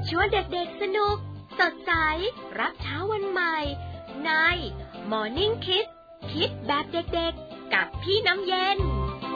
ชวนเด็กๆสนุกสดใสรับเช้าวันใหม่ใน Morning Kids คิดแบบเด็กๆกับพี่น้ำเย็น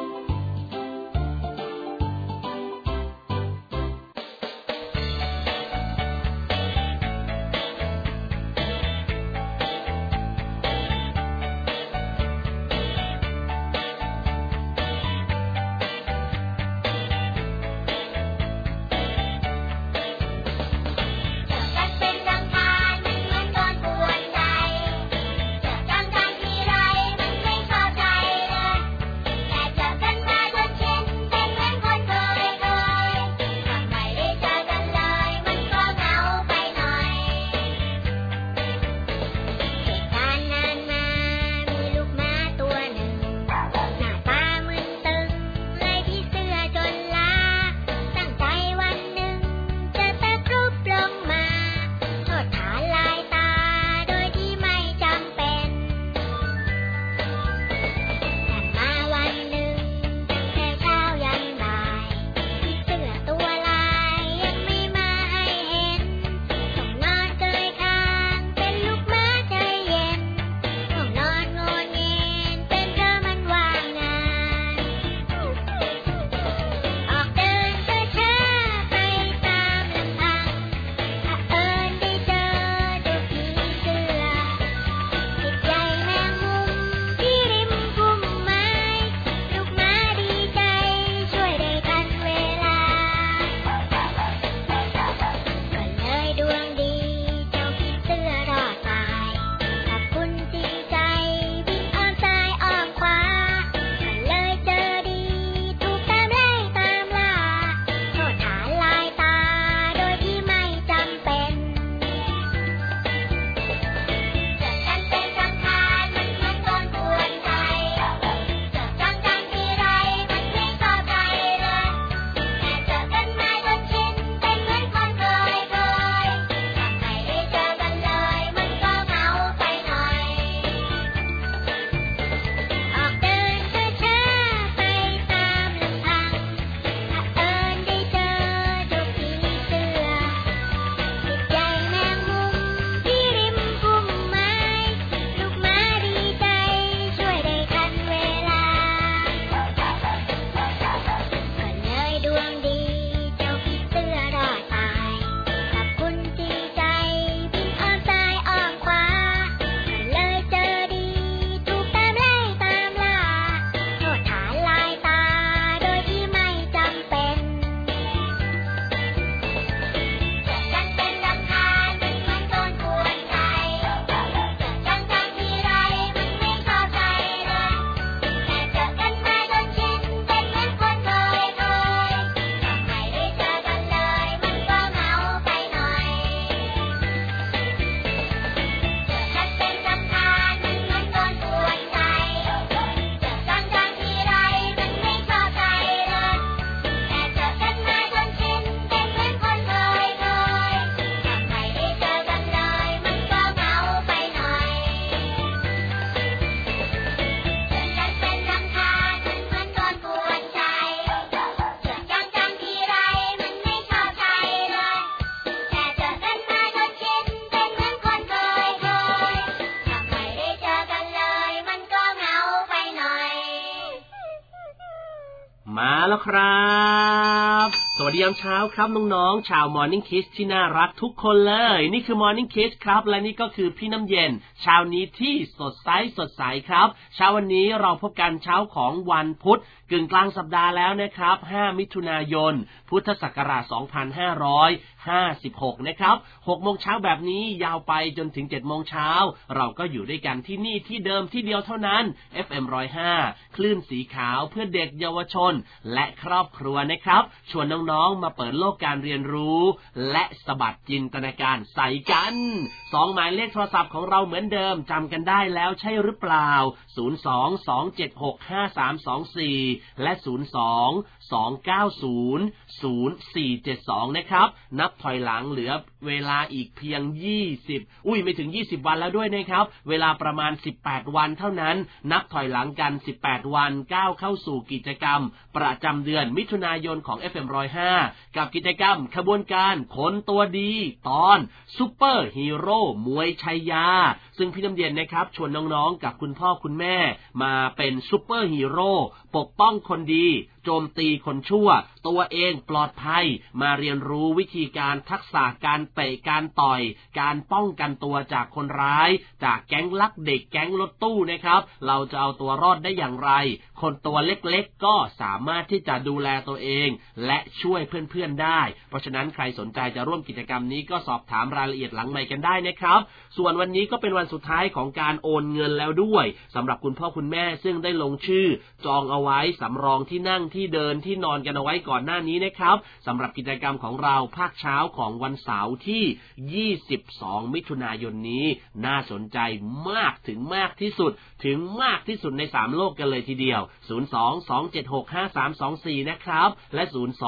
มาแล้วครับสวัสดียามเช้าครับน้องๆชาว Morning Kids ที่น่ารักทุกคนเลยนี่คือ Morning Kids ครับและนี่ก็คือพี่น้ำเย็นเช้านี้ที่สดใสครับเช้าวันนี้เราพบกันเช้าของวันพุธกึ่งกลางสัปดาห์แล้วนะครับ5มิถุนายนพุทธศักราช2556นะครับ6โมงเช้าแบบนี้ยาวไปจนถึง7โมงเช้าเราก็อยู่ด้วยกันที่นี่ที่เดิมที่เดียวเท่านั้น FM 105คลื่นสีขาวเพื่อเด็กเยาวชนและครอบครัวนะครับชวนน้องๆมาเปิดโลกการเรียนรู้และสะบัดจินตนาการใส่กัน2หมายเลขโทรศัพท์ของเราเหมือนเดิมจำกันได้แล้วใช่หรือเปล่า022765324และ 02472นะครับนับถอยหลังเหลือเวลาอีกเพียงไม่ถึง20วันแล้วด้วยนะครับเวลาประมาณ18วันเท่านั้นนับถอยหลังกัน18วันก้าวเข้าสู่กิจกรรมประจำเดือนมิถุนายนของ FM 105กับกิจกรรมขบวนการคนตัวดีตอนซุปเปอร์ฮีโร่มวยชัยยาซึ่งพี่น้ำเย็นนะครับชวนน้องๆกับคุณพ่อคุณแม่มาเป็นซุปเปอร์ฮีโร่ปกป้องคนดีโจมตีคนชั่วตัวเองปลอดภัยมาเรียนรู้วิธีการทักษะการเตะการต่อยการป้องกันตัวจากคนร้ายจากแก๊งลักเด็กแก๊งรถตู้นะครับเราจะเอาตัวรอดได้อย่างไรคนตัวเล็กๆก็สามารถที่จะดูแลตัวเองและช่วยเพื่อนๆได้เพราะฉะนั้นใครสนใจจะร่วมกิจกรรมนี้ก็สอบถามรายละเอียดหลังไมค์กันได้นะครับส่วนวันนี้ก็เป็นวันสุดท้ายของการโอนเงินแล้วด้วยสำหรับคุณพ่อคุณแม่ซึ่งได้ลงชื่อจองเอาไว้สำรองที่นั่งที่เดินที่นอนกันเอาไว้ก่อนหน้านี้นะครับสำหรับกิจกรรมของเราภาคเช้าของวันเสาร์ที่22มิถุนายนนี้น่าสนใจมากถึงมากที่สุดใน3โลกกันเลยทีเดียว022765324นะครับและ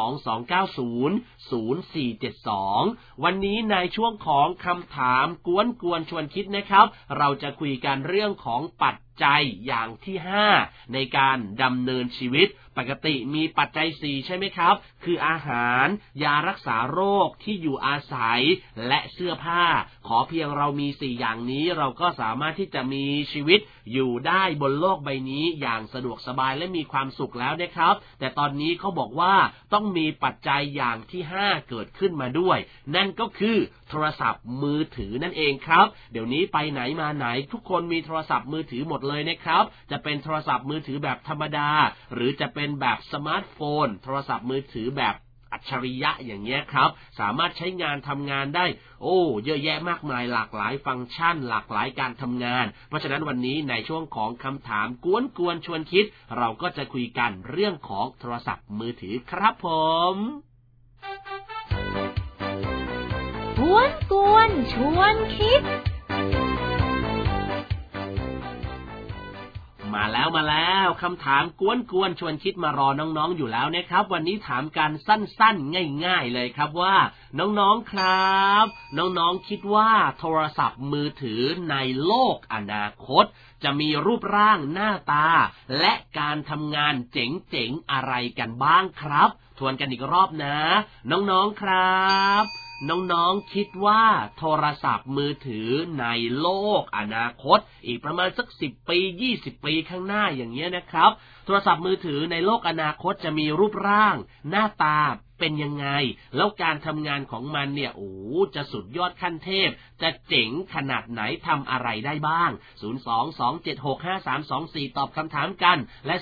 022900472วันนี้ในช่วงของคำถามกวนชวนคิดนะครับเราจะคุยกันเรื่องของปัจจัยอย่างที่5ในการดำเนินชีวิตปกติมีปัจจัย4ใช่ไหมครับคืออาหารยารักษาโรคที่อยู่อาศัยและเสื้อผ้าขอเพียงเรามี4อย่างนี้เราก็สามารถที่จะมีชีวิตอยู่ได้บนโลกใบนี้อย่างสะดวกสบายและมีความสุขแล้วนะครับแต่ตอนนี้เขาบอกว่าต้องมีปัจจัยอย่างที่5เกิดขึ้นมาด้วยนั่นก็คือโทรศัพท์มือถือนั่นเองครับเดี๋ยวนี้ไปไหนมาไหนทุกคนมีโทรศัพท์มือถือหมดเลยนะครับจะเป็นโทรศัพท์มือถือแบบธรรมดาหรือจะเป็นแบบสมาร์ทโฟนโทรศัพท์มือถือแบบอัจฉริยะอย่างเงี้ยครับสามารถใช้งานทำงานได้เยอะแยะมากมายหลากหลายฟังก์ชันหลากหลายการทำงานเพราะฉะนั้นวันนี้ในช่วงของคำถามกวนชวนคิดเราก็จะคุยกันเรื่องของโทรศัพท์มือถือครับผมกวนชวนคิดมาแล้วคำถามกวนชวนคิดมารอน้องๆอยู่แล้วนะครับวันนี้ถามกันสั้นๆง่ายๆเลยครับว่าน้องๆครับน้องๆคิดว่าโทรศัพท์มือถือในโลกอนาคตจะมีรูปร่างหน้าตาและการทำงานเจ๋งๆอะไรกันบ้างครับทวนกันอีกรอบนะน้องๆครับน้องๆคิดว่าโทรศัพท์มือถือในโลกอนาคตอีกประมาณสัก10ปี20ปีข้างหน้าอย่างเงี้ยนะครับโทรศัพท์มือถือในโลกอนาคตจะมีรูปร่างหน้าตาเป็นยังไงแล้วการทำงานของมันเนี่ยจะสุดยอดขั้นเทพจะเจ๋งขนาดไหนทำอะไรได้บ้าง022765324ตอบคำถามกันและ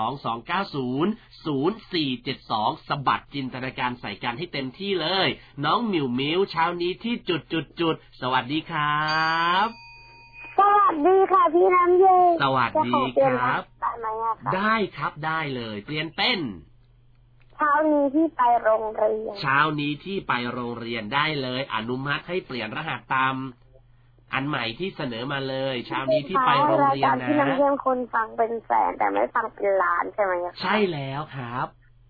022900472สะบัดจินตนาการใส่กันให้เต็มที่เลยน้องมิวเช้านี้ที่จุดสวัสดีครับสวัสดีค่ะพี่น้ำเย็นสวัสดีครับได้ครับได้เลยเปลี่ยนเป็นเช้านี้ที่ไปโรงเรียนได้เลยอนุมัติให้เปลี่ยนรหัสตามอันใหม่ที่เสนอมาเลยเช้านี้ที่ไปโรงเรียนนะพี่น้ำเย็นคนฟังเป็นแสนแต่ไม่ฟังเป็นล้านใช่ไหมคะใช่แล้วครับ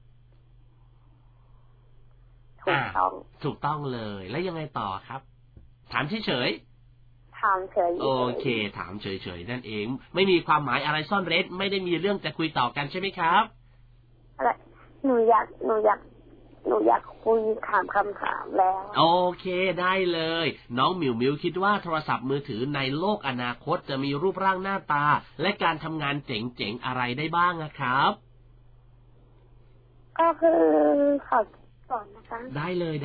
ถูกต้องเลยแล้วยังไงต่อครับถามเฉยโอเคถามเฉยๆนั่นเองไม่มีความหมายอะไรซ่อนเร้นไม่ได้มีเรื่องจะคุยต่อกันใช่ไหมครับหนูอยากคุยถามคำถามแล้วโอเคได้เลยน้องมิวคิดว่าโทรศัพท์มือถือในโลกอนาคตจะมีรูปร่างหน้าตาและการทำงานเจ๋งๆอะไรได้บ้างนะครับก็คือขอก่อนนะคะได้เลย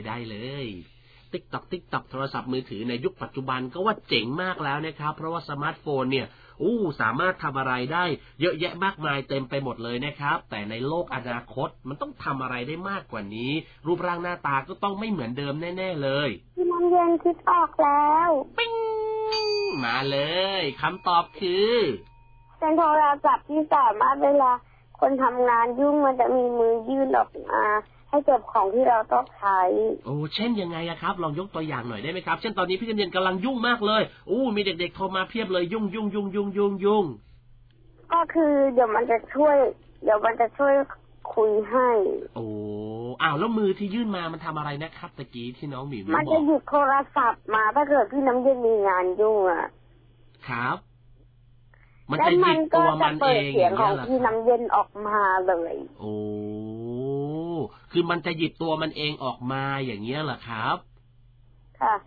ติ๊กโทรศัพท์มือถือในยุคปัจจุบันก็ว่าเจ๋งมากแล้วนะครับเพราะว่าสมาร์ทโฟนเนี่ยสามารถทำอะไรได้เยอะแยะมากมายเต็มไปหมดเลยนะครับแต่ในโลกอนาคตมันต้องทำอะไรได้มากกว่านี้รูปร่างหน้าตาก็ต้องไม่เหมือนเดิมแน่ๆเลยพี่น้ำเย็นคิดออกแล้วปิ๊งมาเลยคำตอบคือเป็นโทรศัพท์ที่สามารถเวลาคนทำงานยุ่งมันจะมีมือยื่นออกมาให้เก็บของที่เราต้องใช้เช่นยังไงครับลองยกตัวอย่างหน่อยได้ไหมครับเช่นตอนนี้พี่น้ำเย็นกำลังยุ่งมากเลยมีเด็กๆโทรมาเพียบเลยยุ่งก็คือเดี๋ยวมันจะช่วยคคุยให้โอ้อ้าวแล้วมือที่ยื่นมามันทำอะไรนะครับตะกี้ที่น้องหมิวบอกมันจะหยิบโทรศัพท์มาถ้าเกิดพี่น้ำเย็นมีงานยุ่งอ่ะครับมันจะหยิบตัวมันเองเสียงของพี่น้ำเย็นออกมาเลยโอ้คือมันจะหยิบตัวมันเองออกมาอย่างเงี้ยเหรอครับค่ะ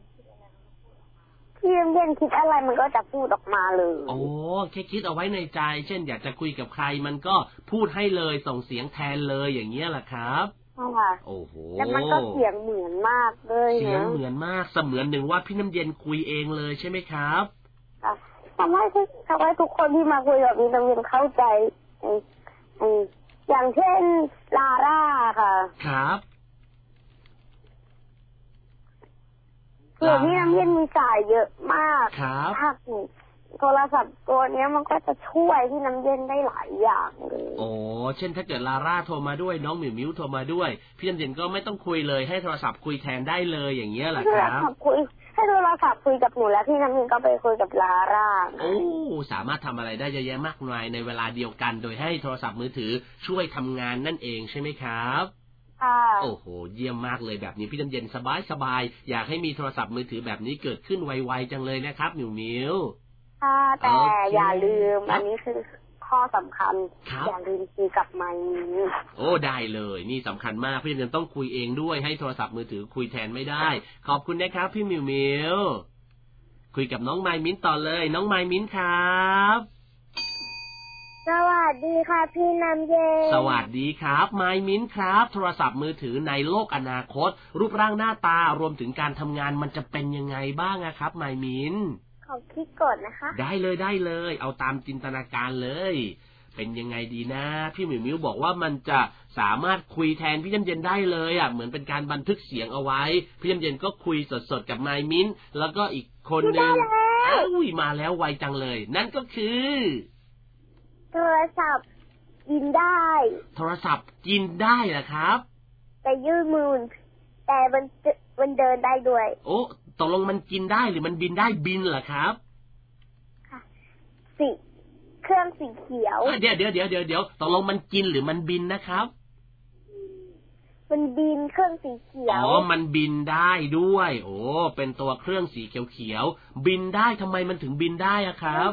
พี่น้ำเย็นคิดอะไรมันก็จะพูดออกมาเลยโอ้แค่คิดเอาไว้ในใจเช่นอยากจะคุยกับใครมันก็พูดให้เลยส่งเสียงแทนเลยอย่างเงี้ยแหละครับค่ะโอ้โหแล้วมันก็เสียงเหมือนมากเลยเสียงเหมือนมากเสมือนหนึ่งว่าพี่น้ำเย็นคุยเองเลยใช่ไหมครับค่ะทำให้ทุกคนที่มาคุยกับพี่น้ำเย็นเข้าใจอย่างเช่นลาร่าค่ะครับคือพี่น้ำเย็นมีสายเยอะมากครับโทรศัพท์ตัวนี้มันก็จะช่วยพี่น้ำเย็นได้หลายอย่างเลยโอ้เช่นถ้าเกิดลาร่าโทรมาด้วยน้องหมิวมิวโทรมาด้วยพี่น้ำเย็นก็ไม่ต้องคุยเลยให้โทรศัพท์คุยแทนได้เลยอย่างเงี้ยแหละครับให้โทรศัพท์คุยกับหนูแล้วพี่น้ำเย็นก็ไปคุยกับลาร่าโอ้สามารถทำอะไรได้เยอะแยะมากมายในเวลาเดียวกันโดยให้โทรศัพท์มือถือช่วยทำงานนั่นเองใช่ไหมครับโอ้โหเยี่ยมมากเลยแบบนี้พี่น้ำเย็นสบายอยากให้มีโทรศัพท์มือถือแบบนี้เกิดขึ้นไวๆจังเลยนะครับหมิวมิวแต่อย่าลืมอันนี้คือข้อสำคัญอย่าลืมคุยกับไมค์โอ้ได้เลยนี่สำคัญมากพี่น้ำเย็นต้องคุยเองด้วยให้โทรศัพท์มือถือคุยแทนไม่ได้ขอบคุณนะครับพี่หมิวมิวคุยกับน้องไมมิ้นต่อเลยน้องไมมิ้นครับสวัสดีค่ะพี่น้ำเย็นสวัสดีครับไมมิ้นครับโทรศัพท์มือถือในโลกอนาคตรูปร่างหน้าตารวมถึงการทำงานมันจะเป็นยังไงบ้างครับไมมิ้นขอคิดก่อนนะคะได้เลยเอาตามจินตนาการเลยเป็นยังไงดีนะพี่หมิวมิวบอกว่ามันจะสามารถคุยแทนพี่น้ำเย็นได้เลยเหมือนเป็นการบันทึกเสียงเอาไว้พี่น้ำเย็นก็คุยสดๆกับไมมิ้นแล้วก็อีกคนนึงมาแล้วไวจังเลยนั่นก็คือโทรศัพท์กินได้โทรศัพท์กินได้เหรอครับแต่ยืดมือแต่มันเดินได้ด้วยโอ้ตกลงมันกินได้หรือมันบินได้บินเหรอครับค่ะเครื่องสีเขียวเดี๋ยวตกลงมันกินหรือมันบินนะครับมันบินเครื่องสีเขียวมันบินได้ด้วยโอ้เป็นตัวเครื่องสีเขียวบินได้ทำไมมันถึงบินได้ครับ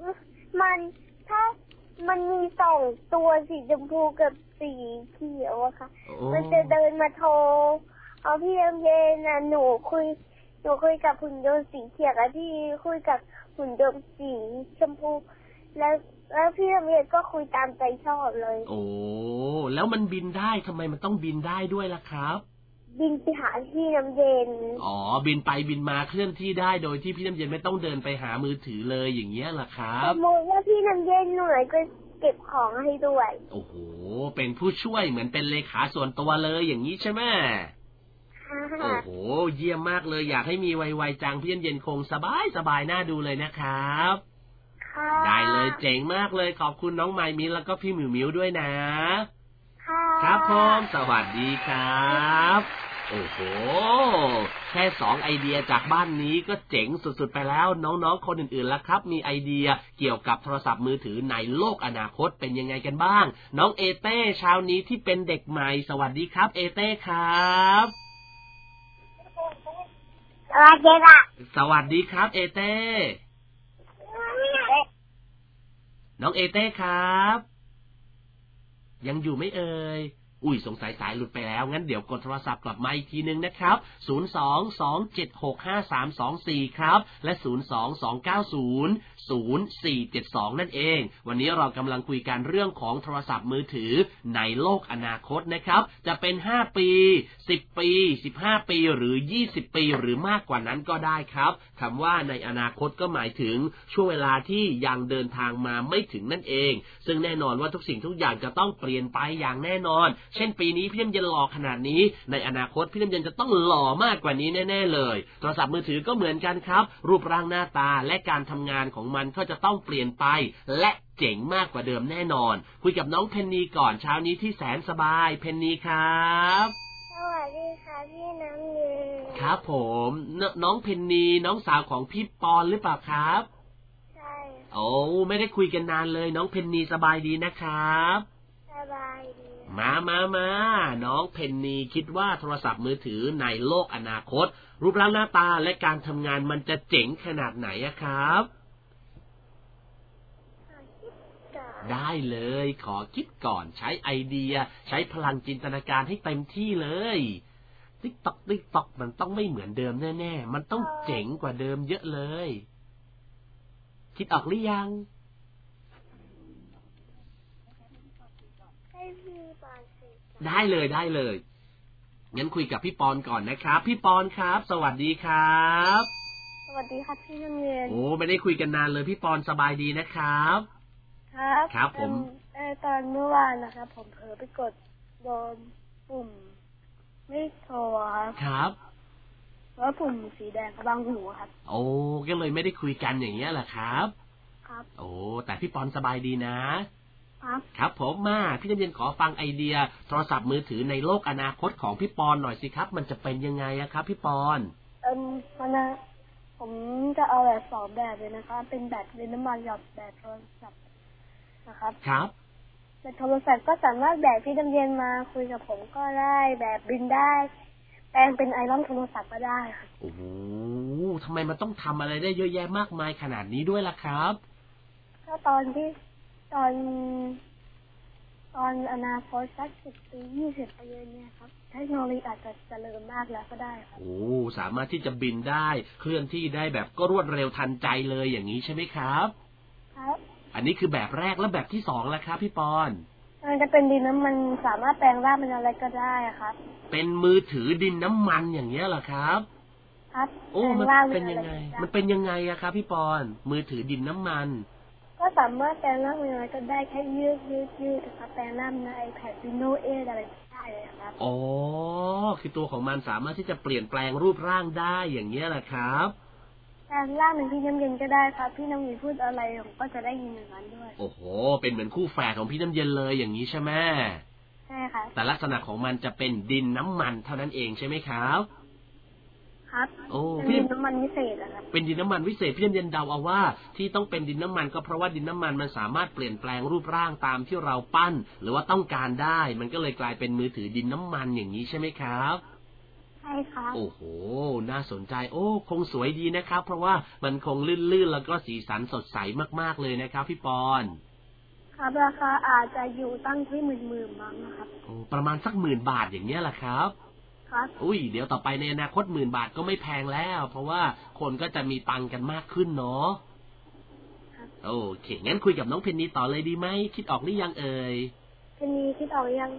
มันมี2ตัวสีชมพูกับสีเขียวอะค่ะมันจะเดินมาโทรเอาพี่น้ำเย็นหนูคุยกับหุ่นยนต์สีเขียวแล้วพี่คุยกับหุ่นยนต์สีชมพูแล้วพี่น้ำเย็นก็คุยตามใจชอบเลยโอ้แล้วมันบินได้ทำไมมันต้องบินได้ด้วยล่ะครับบินไปหาพี่น้ำเย็นบินไปบินมาเคลื่อนที่ได้โดยที่พี่น้ำเย็นไม่ต้องเดินไปหามือถือเลยอย่างเงี้ยล่ะครับสมมติว่าพี่น้ำเย็นเหนื่อยก็เก็บของให้ด้วยโอ้โหเป็นผู้ช่วยเหมือนเป็นเลขาส่วนตัวเลยอย่างนี้ใช่ไหมโอ้โหเยี่ยมมากเลยอยากให้มีไวๆจังพี่น้ำเย็นคงสบายน่าดูเลยนะครับได้เลยเจ๋งมากเลยขอบคุณน้องไมมิ้นแล้วก็พี่หมิวมิวด้วยนะครับผมสวัสดีครับโอ้โหแค่2ไอเดียจากบ้านนี้ก็เจ๋งสุดๆไปแล้วน้องๆคนอื่นๆล่ะครับมีไอเดียเกี่ยวกับโทรศัพท์มือถือในโลกอนาคตเป็นยังไงกันบ้างน้องเอเต้เช้านี้ที่เป็นเด็กใหม่สวัสดีครับเอเต้ครับสวัสดีค่ะสวัสดีครับเอเต้น้องเอเต้ครับยังอยู่ไหมเอ่ยสงสัยสายหลุดไปแล้วงั้นเดี๋ยวกดโทรศัพท์กลับมาอีกทีนึงนะครับ022765324ครับและ022900472นั่นเองวันนี้เรากำลังคุยกันเรื่องของโทรศัพท์มือถือในโลกอนาคตนะครับจะเป็น5ปี10ปี15ปีหรือ20ปีหรือมากกว่านั้นก็ได้ครับคำว่าในอนาคตก็หมายถึงช่วงเวลาที่ยังเดินทางมาไม่ถึงนั่นเองซึ่งแน่นอนว่าทุกสิ่งทุกอย่างจะต้องเปลี่ยนไปอย่างแน่นอนเช่นปีนี้พี่น้ำเย็นหล่อขนาดนี้ในอนาคตพี่น้ำเย็นจะต้องหล่อมากกว่านี้แน่ๆเลยโทรศัพท์มือถือก็เหมือนกันครับรูปร่างหน้าตาและการทำงานของมันก็จะต้องเปลี่ยนไปและเจ๋งมากกว่าเดิมแน่นอนคุยกับน้องเพนนีก่อนเช้านี้ที่แสนสบายเพนนีครับสวัสดีค่ะพี่น้ำเย็นครับผมน้องเพนนีน้องสาวของพี่ปอนหรือเปล่าครับใช่โอ้ไม่ได้คุยกันนานเลยน้องเพนนีสบายดีนะครับสบายดีมาน้องเพนนีคิดว่าโทรศัพท์มือถือในโลกอนาคตรูปร่างหน้าตาและการทำงานมันจะเจ๋งขนาดไหนอะครับได้เลยขอคิดก่อนใช้ไอเดียใช้พลังจินตนาการให้เต็มที่เลยติ๊กต๊อกมันต้องไม่เหมือนเดิมแน่ๆมันต้องเจ๋งกว่าเดิมเยอะเลยคิดออกหรือยังได้เลยงั้นคุยกับพี่ปอนก่อนนะครับพี่ปอนครับสวัสดีครับสวัสดีครับพี่น้ำเย็นโอ้ไม่ได้คุยกันนานเลยพี่ปอนสบายดีนะครับครับผมตอนเมื่อวานนะครับผมเผลอไปกดโดนปุ่มไม่โทรครับแล้วปุ่มสีแดงกระบังหูครับโอ้ก็เลยไม่ได้คุยกันอย่างเงี้ยแหละครับครับโอ้แต่พี่ปอนสบายดีนะครับผมมาพี่น้ำเย็นขอฟังไอเดียโทรศัพท์มือถือในโลกอนาคตของพี่ปอนหน่อยสิครับมันจะเป็นยังไงครับพี่ปอนผมจะเอาแบบสองแบบเลยนะครับเป็นแบบดินน้ำมันหยอดแบบโทรศัพท์นะครับครับแบบโทรศัพท์ก็สามารถแบบพี่น้ำเย็นมาคุยกับผมก็ได้แบบบินได้แปลงเป็นไอรอนโทรศัพท์ก็ได้ครับโอ้โหทำไมมันต้องทำอะไรได้เยอะแยะมากมายขนาดนี้ด้วยล่ะครับก็ตอนอนาคตสัก10 ปี 20 ปีเนี่ยครับเทคโนโลยีอาจจะเจริญมากแล้วก็ได้ครับโอ้สามารถที่จะบินได้เคลื่อนที่ได้แบบก็รวดเร็วทันใจเลยอย่างนี้ใช่ไหมครับครับอันนี้คือแบบแรกแล้วแบบที่2ล่ะครับพี่ปอนมันจะเป็นดินน้ำมันสามารถแปลงร่างเป็นอะไรก็ได้ครับเป็นมือถือดินน้ำมันอย่างเงี้ยเหรอครับครับโอ้มันเป็นยังไงอะครับพี่ปอนมือถือดินน้ำมันก็สามารถแปลงร่างเป็นอะไรก็ได้แค่ยืดนะครับแปลงร่างใน iPad Windows 8อะไรได้เลยครับอ๋อคือตัวของมันสามารถที่จะเปลี่ยนแปลงรูปร่างได้อย่างเงี้ยแหละครับแปลงร่างเป็นพี่น้ำเย็นก็ได้ครับพี่น้ำเย็นพูดอะไรผมก็จะได้ยินอย่างนั้นด้วยโอ้โหเป็นเหมือนคู่แฝดของพี่น้ำเย็นเลยอย่างนี้ใช่ไหมใช่ค่ะแต่ลักษณะของมันจะเป็นดินน้ำมันเท่านั้นเองใช่ไหมครับครับโอ้เป็นดินน้ำมันวิเศษครับเป็นดินน้ำมันวิเศษพี่น้ำเย็นเดาเอาว่าที่ต้องเป็นดินน้ำมันก็เพราะว่าดินน้ำมันสามารถเปลี่ยนแปลงรูปร่างตามที่เราปั้นหรือว่าต้องการได้มันก็เลยกลายเป็นมือถือดินน้ำมันอย่างนี้ใช่ไหมครับใช่ครับโอ้โหน่าสนใจโอ้คงสวยดีนะครับเพราะว่ามันคงลื่นๆแล้วก็สีสันสดใสมากๆเลยนะครับพี่ปอนครับราคาอาจจะอยู่ตั้งที่หมื่นมั้งนะครับโอ้ประมาณสัก10,000 บาทอย่างเงี้ยแหละครับอุ้ยเดี๋ยวต่อไปในอนาคต10,000 บาทก็ไม่แพงแล้วเพราะว่าคนก็จะมีตังค์กันมากขึ้นเนาะโอเคงั้นคุยกับน้องเพนนีต่อเลยดีไหมคิดออกหรือยังเอ่ยเพนนีคิดออกยัง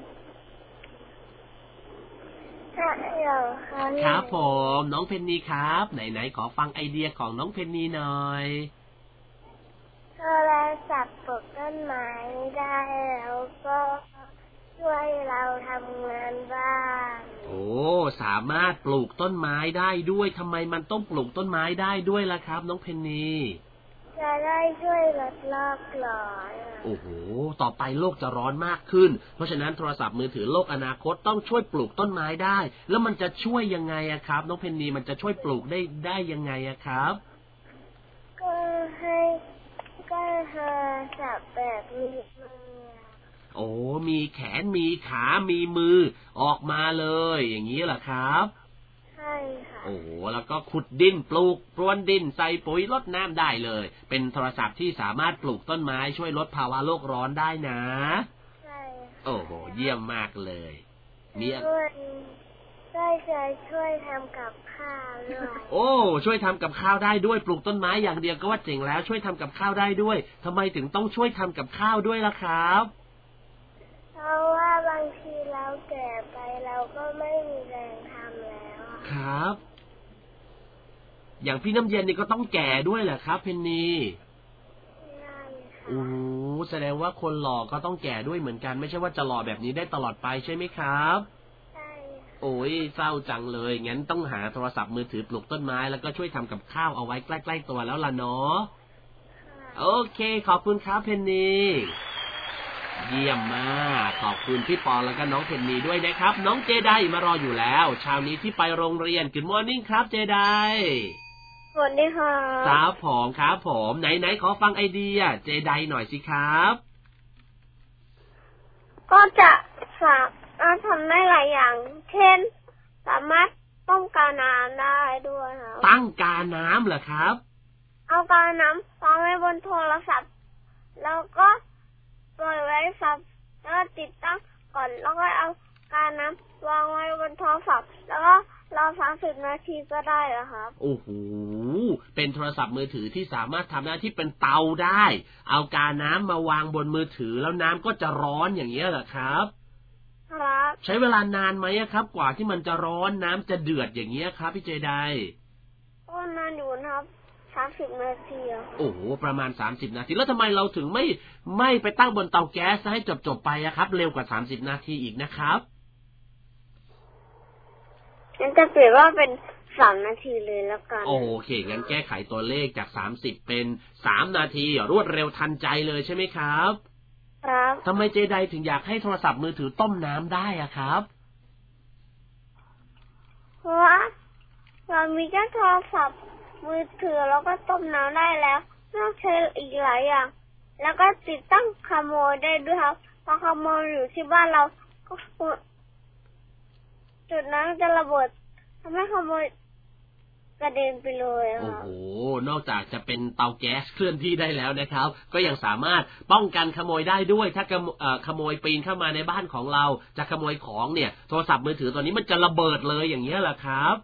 ครับผมน้องเพนนีครับไหนขอฟังไอเดียของน้องเพนนีหน่อยโทรศัพท์ปลูกต้นไม้ได้แล้วก็ช่วยเราทำงานบ้านโอ้สามารถปลูกต้นไม้ได้ด้วยทำไมมันต้องปลูกต้นไม้ได้ด้วยล่ะครับน้องเพนนีจะได้ช่วยลดโลกร้อนโอ้โหต่อไปโลกจะร้อนมากขึ้นเพราะฉะนั้นโทรศัพท์มือถือโลกอนาคตต้องช่วยปลูกต้นไม้ได้แล้วมันจะช่วยยังไงอะครับน้องเพนนีมันจะช่วยปลูกได้ยังไงอะครับก็จับแบบมีมือโอ้มีแขนมีขามีมือออกมาเลยอย่างนี้เหรอครับใช่ค่ะโอ้โหแล้วก็ขุดดินปลูกพรวนดินใส่ปุ๋ยรดน้ำได้เลยเป็นโทรศัพท์ที่สามารถปลูกต้นไม้ช่วยลดภาวะโลกร้อนได้นะใช่โอ้โหเยี่ยมมากเลยมีช่วยทำกับข้าวด้วยโอ้ช่วยทำกับข้าวได้ด้วยปลูกต้นไม้อย่างเดียวก็ว่าเจ๋งแล้วช่วยทำกับข้าวได้ด้วยทำไมถึงต้องช่วยทำกับข้าวด้วยล่ะครับเพราะว่าบางทีเราแก่ไปเราก็ไม่มีแรงทำแล้วครับอย่างพี่น้ำเย็นนี่ก็ต้องแก่ด้วยแหละครับเพนนีโอ้แสดงว่าคนหล่อก็ต้องแก่ด้วยเหมือนกันไม่ใช่ว่าจะหล่อแบบนี้ได้ตลอดไปใช่ไหมครับโอ้ยเศร้าจังเลยงั้นต้องหาโทรศัพท์มือถือปลูกต้นไม้แล้วก็ช่วยทำกับข้าวเอาไว้ใกล้ๆตัวแล้วล่ะเนาะโอเคขอบคุณครับเพนนีเยี่ยมมากขอบคุณพี่ปอแล้วก็น้องเพนนีด้วยนะครับน้องเจไดมารออยู่แล้วเช้านี้ที่ไปโรงเรียนGood morningครับเจไดสวัสดีค่ะครับผมไหนขอฟังไอเดียเจไดหน่อยสิครับก็จะสามารถทำได้หลายอย่างเช่นสามารถต้มกาน้ำได้ด้วยครับตั้งกาน้ำเหรอครับเอากาน้ำวางไว้บนโทรศัพท์แล้วก็ปล่อยไว้สับแล้วก็ติดตั้งก่อนแล้วก็เอากาน้ำวางไว้บนโทรศัพท์แล้วก็รอ30 นาทีก็ได้แล้วครับโอ้โหเป็นโทรศัพท์มือถือที่สามารถทำหน้าที่เป็นเตาได้เอากาน้ำมาวางบนมือถือแล้วน้ำก็จะร้อนอย่างเงี้ยเหรอครับครับใช้เวลานานไหมครับกว่าที่มันจะร้อนน้ำจะเดือดอย่างเงี้ยครับพี่เจไดก็นานอยู่นะครับ30 นาทีโอ้โหประมาณ30 นาทีแล้วทำไมเราถึงไม่ไปตั้งบนเตาแก๊สให้จบไปครับเร็วกว่า30 นาทีอีกนะครับงั้นจะเปลี่ยนว่าเป็น3 นาทีเลยแล้วกันโอเคงั้นแก้ไขตัวเลขจาก30เป็น3 นาทีรวดเร็วทันใจเลยใช่ไหมครับครับทำไมเจไดถึงอยากให้โทรศัพท์มือถือต้มน้ำได้ครับเพราะว่าเรามีแค่โทรศัพท์มือถือแล้วก็ต้มน้ำได้แล้วนอกจากอีกหลายอย่างแล้วก็ติดตั้งขโมยได้ด้วยครับพอขโมยอยู่ที่บ้านเราก็จุดนั้นจะระเบิดทำให้ขโมยกระเด็นไปเลยครับโอ้โหนอกจากจะเป็นเตาแก๊สเคลื่อนที่ได้แล้วนะครับก็ยังสามารถป้องกันขโมยได้ด้วยถ้าขโมยปีนเข้ามาในบ้านของเราจะขโมยของเนี่ยโทรศัพท์มือถือตัวนี้มันจะระเบิดเลยอย่างเงี้ยแหละครับ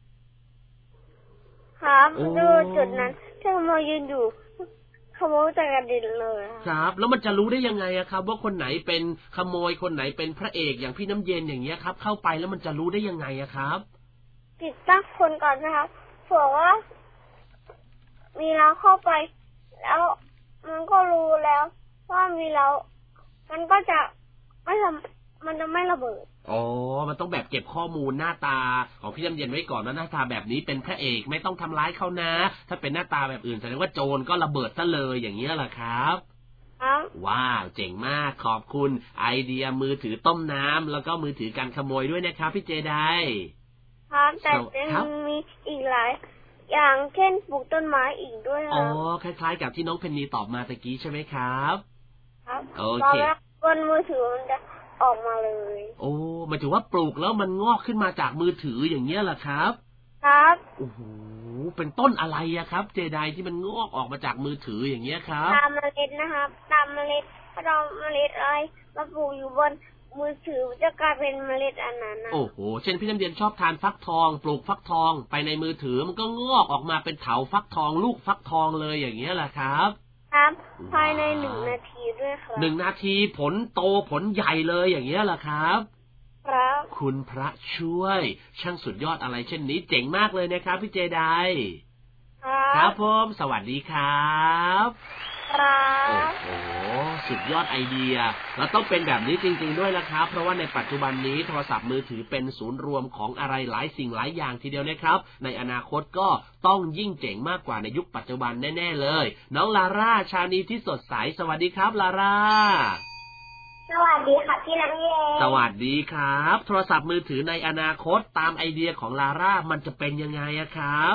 ครับดูจุดนั้นถ้าขโมยยืนอยู่ขโมยจะกระเด็นเลยครับแล้วมันจะรู้ได้ยังไงครับว่าคนไหนเป็นขโมยคนไหนเป็นพระเอกอย่างพี่น้ำเย็นอย่างเงี้ยครับเข้าไปแล้วมันจะรู้ได้ยังไงครับติดตั้งคนก่อนนะครับเผื่อว่ามีเราเข้าไปแล้วมันก็รู้แล้วว่ามีเรามันก็จะไม่ทำมันจะไม่ระเบิดอ๋อมันต้องแบบเก็บข้อมูลหน้าตาของพี่น้ำเย็นไว้ก่อนว่าหน้าตาแบบนี้เป็นพระเอกไม่ต้องทำร้ายเขานะถ้าเป็นหน้าตาแบบอื่นแสดงว่าโจรก็ระเบิดซะเลยอย่างเงี้ยแหละครับว้าวเจ๋งมากขอบคุณไอเดียมือถือต้มน้ำแล้วก็มือถือการขโมยด้วยนะครับพี่เจไดครับแต่ยังมีอีกหลายอย่างเช่นปลูกต้นไม้อีกด้วยครับอ๋อคล้ายๆกับที่น้องเพนนีตอบมาตะกี้ใช่ไหมครับครับโอเคบนมือถือมันจะออกมาเลยโอ้หมายถึงว่าปลูกแล้วมันงอกขึ้นมาจากมือถืออย่างเงี้ยเหรอครับครับโอ้โหเป็นต้นอะไรอะครับเจไดที่มันงอกออกมาจากมือถืออย่างเงี้ยครับตามเมล็ดนะครับตามเมล็ดถ้าเราเมล็ดอะไรมาปลูกอยู่บนมือถือจะกลายเป็นเมล็ดอันนั้นโอ้โหเช่นพี่น้ำเย็นชอบทานฟักทองปลูกฟักทองไปในมือถือมันก็งอกออกมาเป็นเถาฟักทองลูกฟักทองเลยอย่างเงี้ยแหละครับครับภายใน1 นาทีด้วยครับ 1 นาทีผลโตผลใหญ่เลยอย่างเงี้ยแหละครับครับคุณพระช่วยช่างสุดยอดอะไรเช่นนี้เจ๋งมากเลยนะครับพี่เจไดครับผมสวัสดีครับโอ้โหสุดยอดไอเดียแล้วต้องเป็นแบบนี้จริงๆด้วยนะครับเพราะว่าในปัจจุบันนี้โทรศัพท์มือถือเป็นศูนย์รวมของอะไรหลายสิ่งหลายอย่างทีเดียวนะครับในอนาคตก็ต้องยิ่งเจ๋งมากกว่าในยุคปัจจุบันแน่ๆเลยน้องลาร่าชานีที่สดใสสวัสดีครับลาร่าสวัสดีค่ะพี่น้ำเย็นสวัสดีครับโทรศัพท์มือถือในอนาคตตามไอเดียของลาร่ามันจะเป็นยังไงครับ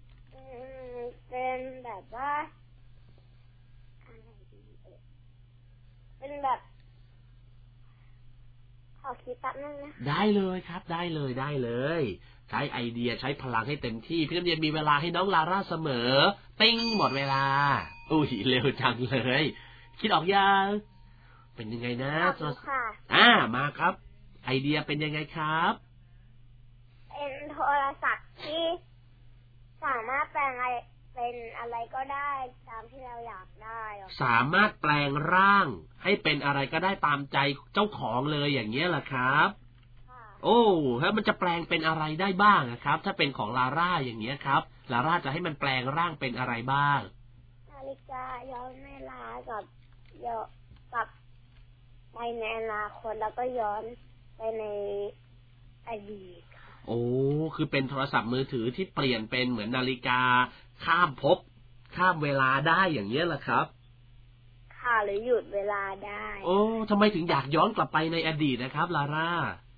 เป็นแบบว่าเป็นแบบขอคิดแป๊บนึงนะได้เลยครับได้เลยใช้ไอเดียใช้พลังให้เต็มที่พี่น้ำเย็นมีเวลาให้น้องลาร่าเสมอติ้งหมดเวลาอุ้ยเร็วจังเลยคิดออกยังเป็นยังไงนะมาครับไอเดียเป็นยังไงครับเป็นโทรศัพท์ที่สามารถแปลงอะไรเป็นอะไรก็ได้ตามที่เราอยากได้สามารถแปลงร่างให้เป็นอะไรก็ได้ตามใจเจ้าของเลยอย่างเงี้ยแหละครับโอ้แล้วมันจะแปลงเป็นอะไรได้บ้างครับถ้าเป็นของลาร่าอย่างเงี้ยครับลาร่าจะให้มันแปลงร่างเป็นอะไรบ้างนาฬิกาย้อนเวลากับไปในอนาคตแล้วก็ย้อนไปในอดีตโอ้คือเป็นโทรศัพท์มือถือที่เปลี่ยนเป็นเหมือนนาฬิกาข้ามภพข้ามเวลาได้อย่างเงี้ยแหละครับค่ะหรือหยุดเวลาได้โอ้ทำไมถึงอยากย้อนกลับไปในอดีตนะครับลาร่า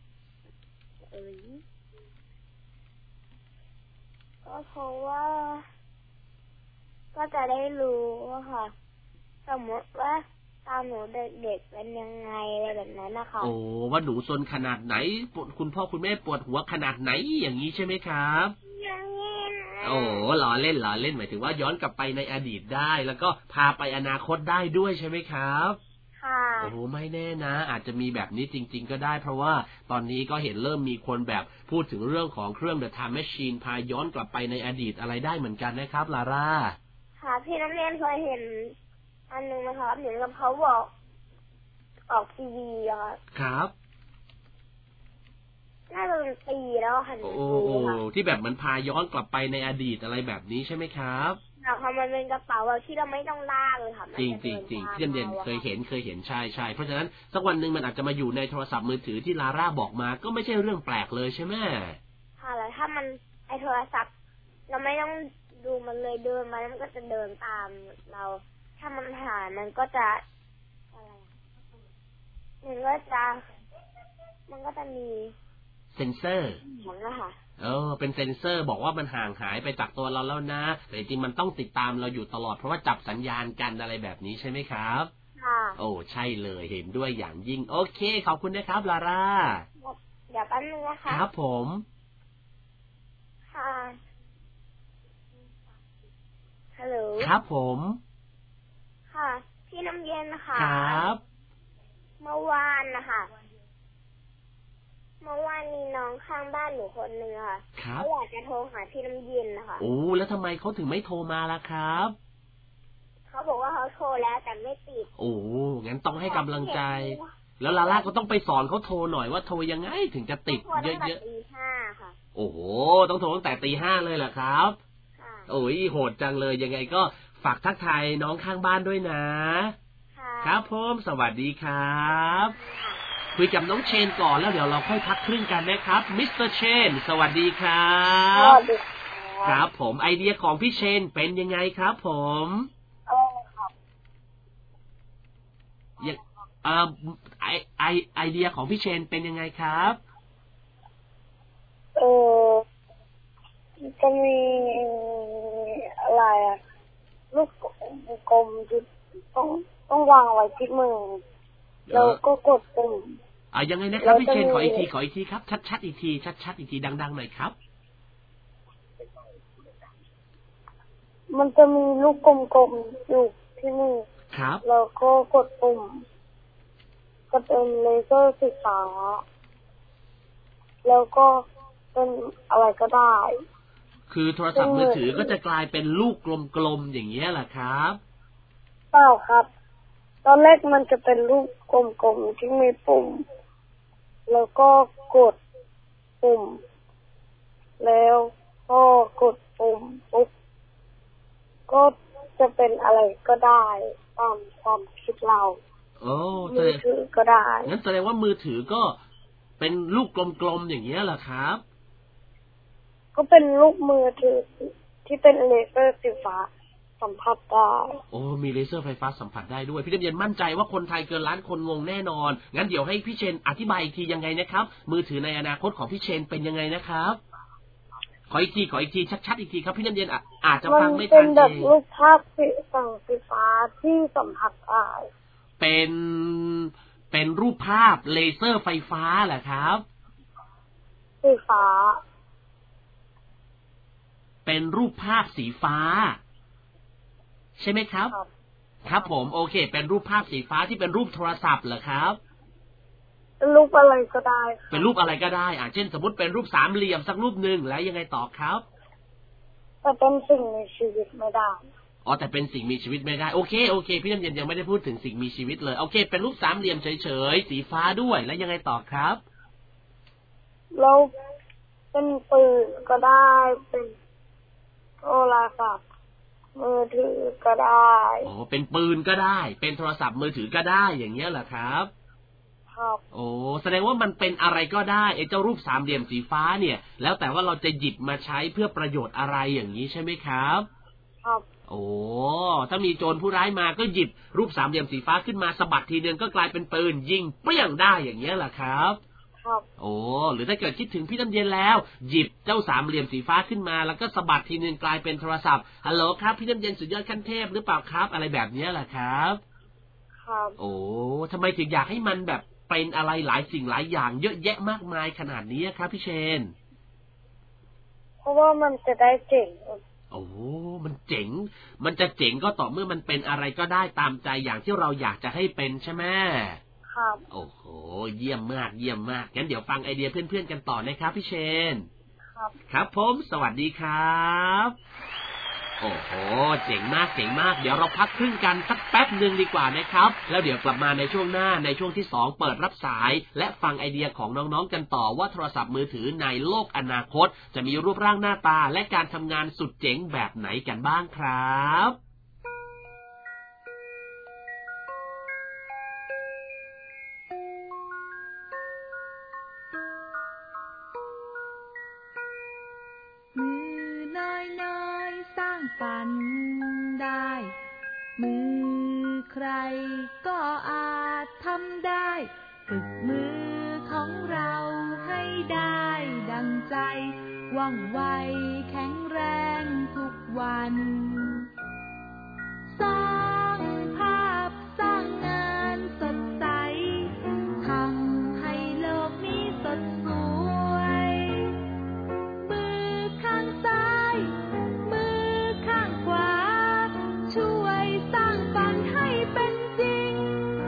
ก็เพราะว่าก็จะได้รู้ค่ะสมมติว่าอนหนูเด็กๆเป็นยังไงอะไรแบบนั้นนะคะโอ้ว่าหนูซนขนาดไหนคุณพ่อคุณแม่ปวดหัวขนาดไหนอย่างนี้ใช่ไหมครับโอ้ล้อเล่นหมายถึงว่าย้อนกลับไปในอดีตได้แล้วก็พาไปอนาคตได้ด้วยใช่ไหมครับค่ะโอ้ไม่แน่นะอาจจะมีแบบนี้จริงๆก็ได้เพราะว่าตอนนี้ก็เห็นเริ่มมีคนแบบพูดถึงเรื่องของเครื่อง The Time Machine พาย้อนกลับไปในอดีตอะไรได้เหมือนกันนะครับลาร่าค่ะพี่น้ำเล่นเคยเห็นอันนึงนะครับเหมือนกับเขาบอกออกทีวีอะครับน่าจะเป็นปีแล้วค่ะโอ้ที่แบบมันพาย้อนกลับไปในอดีตอะไรแบบนี้ใช่ไหมครับค่ะมันเป็นกระเป๋าที่เราไม่ต้องลากเลยค่ะจริงพี่เด่นเคยเห็นใช่เพราะฉะนั้นสักวันนึงมันอาจจะมาอยู่ในโทรศัพท์มือถือที่ลาร่าบอกมาก็ไม่ใช่เรื่องแปลกเลยใช่ไหมค่ะแล้วถ้ามันไอโทรศัพท์เราไม่ต้องดูมันเลยเดินมามันก็จะเดินตามเราถ้ามันผ่านมันก็จะอะไรมันก็จะมีเซ็นเซอร์นะคะเป็นเซ็นเซอร์บอกว่ามันห่างหายไปจากตัวเราแล้วนะแต่จริงมันต้องติดตามเราอยู่ตลอดเพราะว่าจับสัญญาณกันอะไรแบบนี้ใช่ไหมครับค่ะโอ้ใช่เลยเห็นด้วยอย่างยิ่งโอเคขอบคุณนะครับลาร่าเดี๋ยวแป๊บนึงนะคะครับผมค่ะฮัลโหลครับผมค่ะพี่น้ำเย็นนะคะครับเมื่อวานนะคะเมื่อวานมีน้องข้างบ้านหนูคนนึงค่ะเขาอยากจะโทรหาพี่น้ำเย็นนะคะโอ้แล้วทำไมเขาถึงไม่โทรมาล่ะครับเขาบอกว่าเขาโทรแล้วแต่ไม่ติดโอ้งั้นต้องให้กำลังใจแล้วลาล่าก็ต้องไปสอนเขาโทรหน่อยว่าโทรยังไงถึงจะติดเยอะๆตี 5ค่ะโอ้โหต้องโทรตั้งแต่ตี 5เลยเหรอครับโอ้ยโหดจังเลยยังไงก็ฝากทักทายน้องข้างบ้านด้วยนะครับผมสวัสดีครับคุยกับน้องเชนก่อนแล้วเดี๋ยวเราค่อยพักครึ่งกันนะครับมิสเตอร์เชนสวัสดีครับครับผมไอเดียของพี่เชนเป็นยังไงครับผมไอเดียของพี่เชนเป็นยังไงครับจะมีอะไรอะลูกกลมที่ต้องวางไว้ที่มือแล้วก็กดปุ่มยังไงนะครับพี่เชนขออีกทีครับชัดๆอีกทีชัดๆอีกทีดังๆหน่อยครับมันจะมีลูกกลมๆอยู่ที่มือครับแล้วก็กดปุ่มก็เป็นเลเซอร์สีฟ้าแล้วก็เป็นอะไรก็ได้คือโทรศัพท์มือถือก็จะกลายเป็นลูกกลมๆอย่างเงี้ยแหละครับเปล่าครับตอนแรกมันจะเป็นลูกกลมๆที่มีปุ่มแล้วก็กดปุ่มแล้วก็กดปุ่มปุ๊บก็จะเป็นอะไรก็ได้ตามความคิดเรามือถือก็ได้งั้นแสดงว่ามือถือก็เป็นลูกกลมๆอย่างเงี้ยแหละครับก็เป็นลูกมือถือที่เป็นเลเซอร์สีฟ้าสัมผัสได้โอ้มีเลเซอร์ไฟฟ้าสัมผัสได้ด้วยพี่เย็นมั่นใจว่าคนไทยเกินล้านคนงงแน่นอนงั้นเดี๋ยวให้พี่เชนอธิบายอีกทียังไงนะครับมือถือในอนาคตของพี่เชนเป็นยังไงนะครับขออีกทีชัดๆอีกทีครับพี่เย็นอาจจะฟังไม่ทันเป็นแบบลูกภาพสีฟ้าที่สัมผัสได้เป็นรูปภาพเลเซอร์ไฟฟ้าเหรอครับสีฟ้าเป็นรูปภาพสีฟ้าใช่ไหมครับครับผมโอเคเป็นรูปภาพสีฟ้าที่เป็นรูปโทรศัพท์เหรอครับเป็นรูปอะไรก็ได้เป็นรูปอะไรก็ได้เช่นสมมติเป็นรูปสามเหลี่ยมสักรูปนึงแล้วยังไงต่อครับแต่เป็นสิ่งมีชีวิตไม่ได้แต่เป็นสิ่งมีชีวิตไม่ได้โอเคพี่น้ำเย็นยังไม่ได้พูดถึงสิ่งมีชีวิตเลยโอเคเป็นรูปสามเหลี่ยมเฉยๆสีฟ้าด้วยแล้วยังไงต่อครับเราเป็นปืนก็ได้เป็นโทรศัพท์มือถือก็ได้เป็นปืนก็ได้เป็นโทรศัพท์มือถือก็ได้อย่างเงี้ยเหรอครับครับแสดงว่ามันเป็นอะไรก็ได้ไอ้เจ้ารูปสามเหลี่ยมสีฟ้าเนี่ยแล้วแต่ว่าเราจะหยิบมาใช้เพื่อประโยชน์อะไรอย่างนี้ใช่ไหมครับครับถ้ามีโจรผู้ร้ายมาก็หยิบรูปสามเหลี่ยมสีฟ้าขึ้นมาสะบัดทีเดียวก็กลายเป็นปืนยิงเปี้ยงได้อย่างเงี้ยเหรอครับครับหรือถ้าเกิดคิดถึงพี่น้ำเย็นแล้วหยิบเจ้าสามเหลี่ยมสีฟ้าขึ้นมาแล้วก็สะบัดทีนึงกลายเป็นโทรศัพท์ฮัลโหลครับพี่น้ำเย็นสุดยอดขั้นเทพหรือเปล่าครับอะไรแบบนี้แหละครับคครับโอ้ทำไมถึงอยากให้มันแบบเป็นอะไรหลายสิ่งหลายอย่างเยอะแยะมากมายขนาดนี้ครับพี่เชนเพราะว่ามันจะได้เจ๋งโอ้มันเจ๋งมันจะเจ๋งก็ต่อเมื่อมันเป็นอะไรก็ได้ตามใจอย่างที่เราอยากจะให้เป็นใช่ไหมครับโอ้โหเยี่ยมมากเยี่ยมมากงั้นเดี๋ยวฟังไอเดียเพื่อนๆกันต่อนะครับพี่เชนครับครับผมสวัสดีครับโอ้โหเจ๋งมากเจ๋งมากเดี๋ยวเราพักครึ่งกันสักแป๊บนึงดีกว่านะครับแล้วเดี๋ยวกลับมาในช่วงหน้าในช่วงที่2เปิดรับสายและฟังไอเดียของน้องๆกันต่อว่าโทรศัพท์มือถือในโลกอนาคตจะมีรูปร่างหน้าตาและการทำงานสุดเจ๋งแบบไหนกันบ้างครับฝันได้มือใครก็อาจทำได้ฝึกมือของเราให้ได้ดังใจว่องไวแข็งแรงทุกวันสร้างภาพสร้างงานสดใสทำให้โลกนี้สดสวยมือข้างซ้ายช่วยสร้างฝันให้เป็นจริง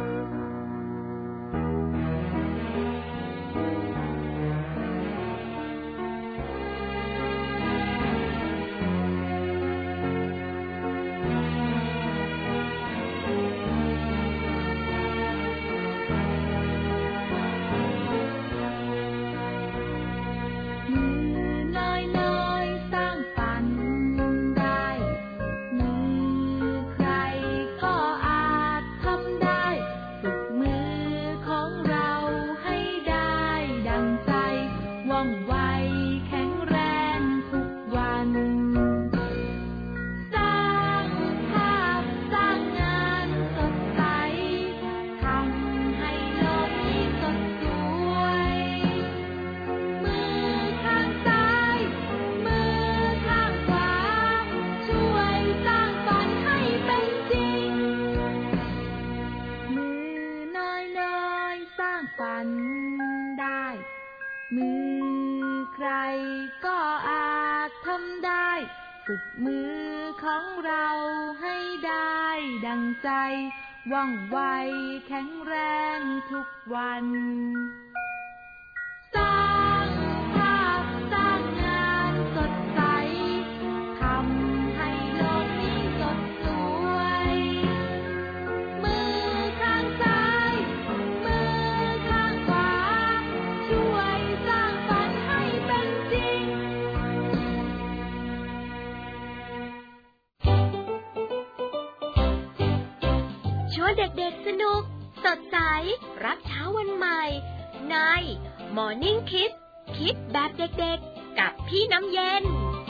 ฝึกมือของเราให้ได้ดังใจว่องไวแข็งแรงทุกวันสร้างภาพสร้างงานสดใสทำให้โลกนี้สดสวยมือข้างซ้ายมือข้างขวาช่วยสร้างฝันให้เป็นจริงชวนเด็กๆสนุกสดใสรับเช้าวันใหม่ใน Morning Kids คิดแบบเด็กๆกับพี่น้ำเย็น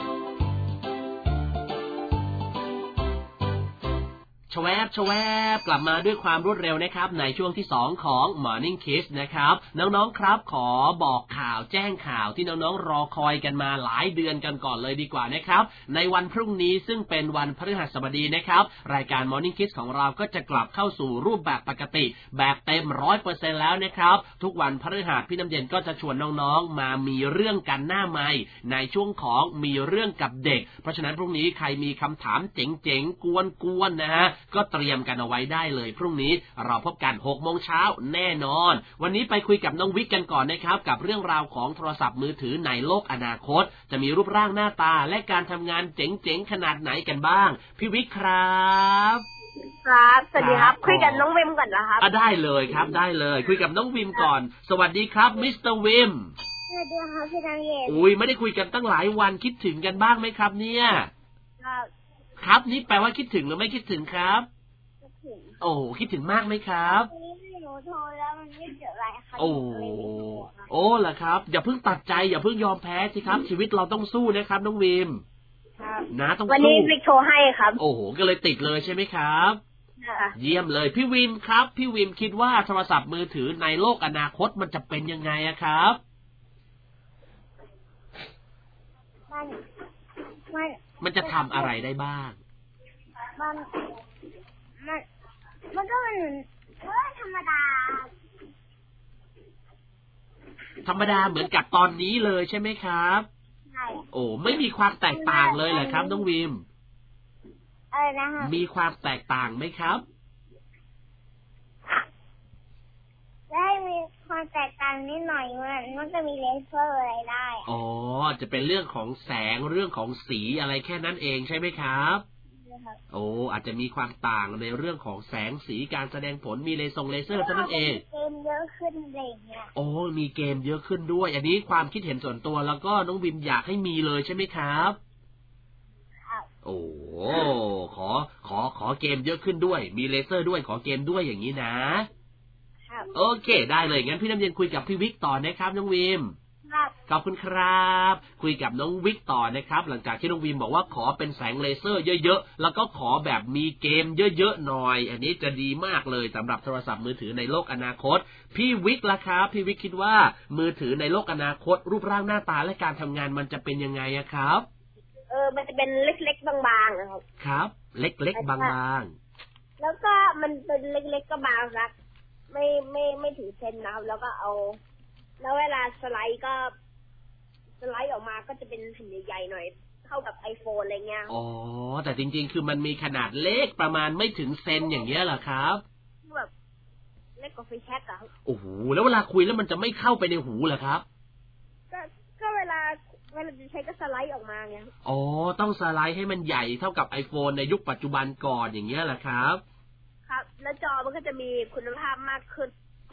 ชแวบกลับมาด้วยความรวดเร็วนะครับในช่วงที่2ของ Morning Kids นะครับน้องๆครับขอบอกข่าวแจ้งข่าวที่น้องๆรอคอยกันมาหลายเดือนกันก่อนเลยดีกว่านะครับในวันพรุ่งนี้ซึ่งเป็นวันพฤหัสบดีนะครับรายการ Morning Kids ของเราก็จะกลับเข้าสู่รูปแบบปกติแบบเต็ม 100% แล้วนะครับทุกวันพฤหัสพี่น้ำเย็นก็จะชวนน้องๆมามีเรื่องกันหน้าไมค์ในช่วงของมีเรื่องกับเด็กเพราะฉะนั้นพรุ่งนี้ใครมีคำถามเจ๋งๆกวนๆนะฮะก็เตรียมกันเอาไว้ได้เลยพรุ่งนี้เราพบกัน 6:00 น.แน่นอนวันนี้ไปคุยกับน้องวิกกันก่อนนะครับกับเรื่องราวของโทรศัพท์มือถือในโลกอนาคตจะมีรูปร่างหน้าตาและการทำงานเจ๋งๆขนาดไหนกันบ้างพี่วิกครับครับสวัสดีครับคุยกับน้องวิมก่อนนะครับได้เลยครับได้เลยคุยกับน้องวิมก่อนสวัสดีครับมิสเตอร์วิมสวัสดีครับพี่น้ำเย็นอุ้ยไม่ได้คุยกันตั้งหลายวันคิดถึงกันบ้างไหมครับเนี่ยครับนี่แปลว่าคิดถึงหรือไม่คิดถึงครับโอ้คิดถึงมากไหมครับหนูโทรแล้วมันไม่เจออะไรครับโอ้เหรอครับอย่าเพิ่งตัดใจอย่าเพิ่งยอมแพ้สิครับชีวิตเราต้องสู้นะครับน้องวิมนะต้องสู้วันนี้วิกโทรให้ครับโอ้โหก็เลยติดเลยใช่ไหมครับเยี่ยมเลยพี่วิมครับพี่วิมคิดว่าโทรศัพท์มือถือในโลกอนาคตมันจะเป็นยังไงอะครับมันจะทำอะไรได้บ้างมันก็ธรรมดาเหมือนกับตอนนี้เลยใช่ไหมครับใช่โอ้ไม่มีความแตกต่างเลยเหรอครับน้องวิมนะคะมีความแตกต่างไหมครับได้มีความแตกต่างนิดหน่อยมันจะมีเลเซอร์อะไรได้อ๋อจะเป็นเรื่องของแสงเรื่องของสีอะไรแค่นั้นเองใช่ไหมครับโอ้อาจจะมีความต่างในเรื่องของแสงสีการแสดงผลมีเลเซอร์เท่านั้นเองเกมเยอะขึ้นอะไรอย่างเงี้ยโอ้มีเกมเยอะขึ้นด้วยอันนี้ความคิดเห็นส่วนตัวแล้วก็น้องวิมอยากให้มีเลยใช่ไหมครับโอ้ขอเกมเยอะขึ้นด้วยมีเลเซอร์ด้วยขอเกมด้วยอย่างนี้นะโอเคได้เลยงั้นพี่น้ำเย็นคุยกับพี่วิกต่อนะครับน้องวิมขอบคุณครับคุยกับน้องวิกต่อนะครับหลังจากที่น้องวิมบอกว่าขอเป็นแสงเลเซอร์เยอะๆแล้วก็ขอแบบมีเกมเยอะๆหน่อยอันนี้จะดีมากเลยสำหรับโทรศัพท์มือถือในโลกอนาคตพี่วิกล่ะครับพี่วิกคิดว่ามือถือในโลกอนาคตรูปร่างหน้าตาและการทำงานมันจะเป็นยังไงครับมันจะเป็นเล็กๆบางๆนะครับครับเล็กๆบางๆแล้วก็มันเป็นเล็กๆก็บางสักไม่ถึงเซนนะครับแล้วก็เอาแล้วเวลาสไลด์ออกมาก็จะเป็นแผ่นใหญ่ๆหน่อยเท่ากับ iPhone อะไรเงี้ยอ๋อแต่จริงๆคือมันมีขนาดเล็กประมาณไม่ถึงเซนอย่างเงี้ยเหรอครับแบบเล็กกว่าไฟแช็กอะโอ้โหแล้วเวลาคุยแล้วมันจะไม่เข้าไปในหูเหรอครับก็เวลาจะใช้ก็สไลด์ออกมาไงอ๋อต้องสไลด์ให้มันใหญ่เท่ากับ iPhone ในยุคปัจจุบันก่อนอย่างเงี้ยเหรอครับครับแล้วจอมันก็จะมีคุณภาพมากขึ้น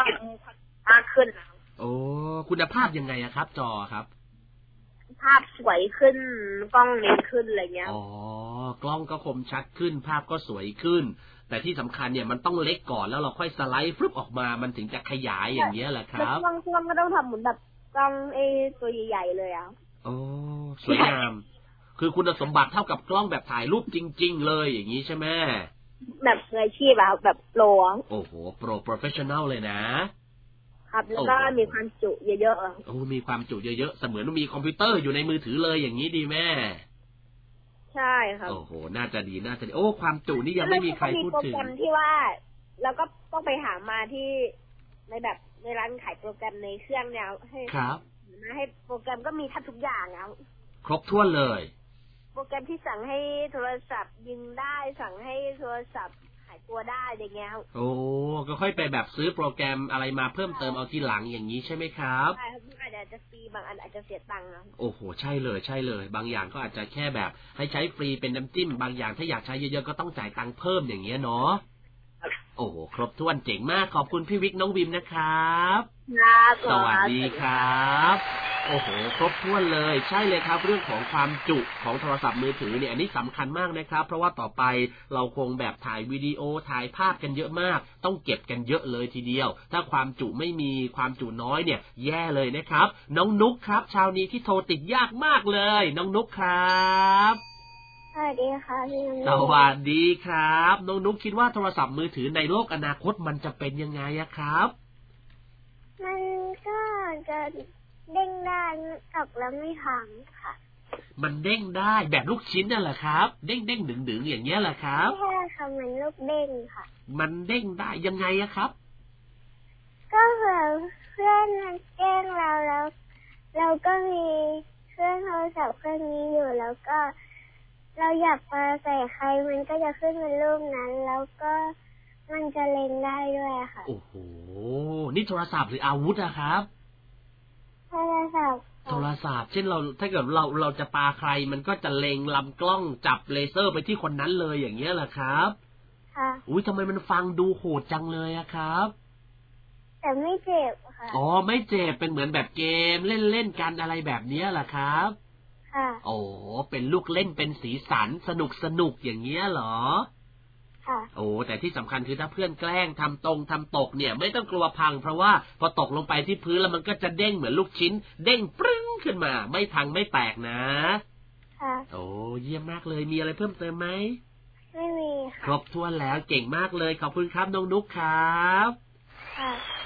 โอ้คุณภาพยังไงครับจอครับภาพสวยขึ้นกล้องเล็กขึ้นอะไรเงี้ยอ๋อกล้องก็คมชัดขึ้นภาพก็สวยขึ้นแต่ที่สำคัญเนี่ยมันต้องเล็กก่อนแล้วเราค่อยสไลด์ฟึบออกมามันถึงจะขยายอย่างเงี้ยแหละครับกล้องก็ต้องทำเหมือนแบบกล้องตัวใหญ่ๆเลยอ่ะโอ้สวยงามคือคุณสมบัติเท่ากับกล้องแบบถ่ายรูปจริงๆเลยอย่างนี้ใช่ไหมแบบมืออาชีพแบบโปรโอ้โหโปรเฟชชั่นแนลเลยนะครับแล้วก็มีความจุเยอะๆโอ้มีความจุเยอะๆเสมือนมีคอมพิวเตอร์อยู่ในมือถือเลยอย่างนี้ดีแม่ใช่ครับโอ้โหน่าจะดีโอ้ความจุนี่ยังไม่มีใครพูดถึงโปรแกรมที่ว่าแล้วก็ต้องไปหามาที่ในร้านขายโปรแกรมในเครื่องเนี่ยให้โปรแกรมก็มีทับทุกอย่างแล้วครบถ้วนเลยโปรแกรมที่สั่งให้โทรศัพท์ยิงได้สั่งให้โทรศัพท์หายตัวได้อย่างเงี้ยโอ้ก็ค่อยไปแบบซื้อโปรแกรมอะไรมาเพิ่มเติมเอาทีหลังอย่างนี้ใช่ไหมครับใช่ครับอาจจะฟรีบางอันอาจจะเสียตังค์นะโอ้โหใช่เลยบางอย่างก็อาจจะแค่แบบให้ใช้ฟรีเป็นน้ำจิ้มบางอย่างถ้าอยากใช้เยอะๆก็ต้องจ่ายตังค์เพิ่มอย่างเงี้ยเนาะโอ้โหครบถ้วนเจ๋งมากขอบคุณพี่วิกน้องวิมนะครับสวัสดีครับโอ้โหครบถ้วนเลยใช่เลยครับเรื่องของความจุของโทรศัพท์มือถือเนี่ยอันนี้สำคัญมากนะครับเพราะว่าต่อไปเราคงแบบถ่ายวิดีโอถ่ายภาพกันเยอะมากต้องเก็บกันเยอะเลยทีเดียวถ้าความจุไม่มีความจุน้อยเนี่ยแย่เลยนะครับน้องนุ๊กครับเช้านี้ที่โทรติดยากมากเลยน้องนุ๊กครับสวัสดีค่ะพี่สวัสดีครับน้องนุ๊กคิดว่าโทรศัพท์มือถือในโลกอนาคตมันจะเป็นยังไงครับมันก็จะเด้งได้ตกแล้วไม่พังค่ะมันเด้งได้แบบลูกชิ้นนั่นแหละครับเด้งดึงอย่างเงี้ยแหละครับใช่ค่ะมันลูกเด้งค่ะมันเด้งได้ยังไงอะครับก็แบบเพื่อนมันแกล้งเราแล้วเราก็มีเครื่องโทรศัพท์เครื่องนี้อยู่แล้วก็เราอยากมาใส่ใครมันก็จะขึ้นเป็นรูปนั้นแล้วก็มันจะเล็งได้ด้วยค่ะโอ้โหนี่โทรศัพท์หรืออาวุธอะครับโทรศัพท์เช่นเราถ้าเกิดเราจะปาใครมันก็จะเล็งลำกล้องจับเลเซอร์ไปที่คนนั้นเลยอย่างเงี้ยแหละครับค่ะอุ้ยทำไมมันฟังดูโหดจังเลยอะครับแต่ไม่เจ็บค่ะอ๋อไม่เจ็บเป็นเหมือนแบบเกมเล่นกันอะไรแบบนี้แหละครับค่ะโอ้เป็นลูกเล่นเป็นสีสันสนุกอย่างเงี้ยเหรอค่ะโอ้แต่ที่สำคัญคือถ้าเพื่อนแกล้งทำตกเนี่ยไม่ต้องกลัวพังเพราะว่าพอตกลงไปที่พื้นแล้วมันก็จะเด้งเหมือนลูกชิ้นเด้งปรึ้งขึ้นมาไม่พังไม่แตกนะค่ะโอ้เยี่ยมมากเลยมีอะไรเพิ่มเติมไหมไม่มีค่ะครบถ้วนแล้วเก่งมากเลยขอบคุณครับน้องนุ๊กครับค่ะ